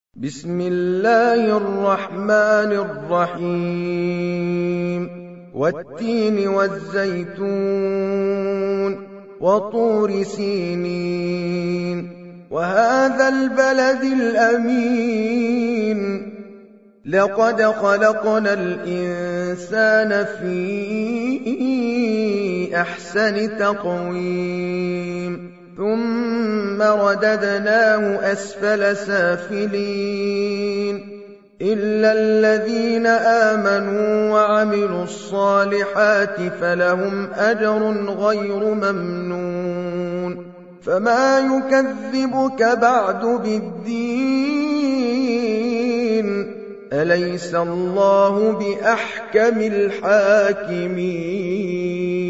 بسم الله الرحمن الرحيم والتين والزيتون وطور سينين وهذا البلد الأمين لقد خلقنا الإنسان في أحسن تقويم ثم رددناه أسفل سافلين إلا الذين آمنوا وعملوا الصالحات فلهم أجر غير ممنون فما يكذبك بعد بالدين أليس الله بأحكم الحاكمين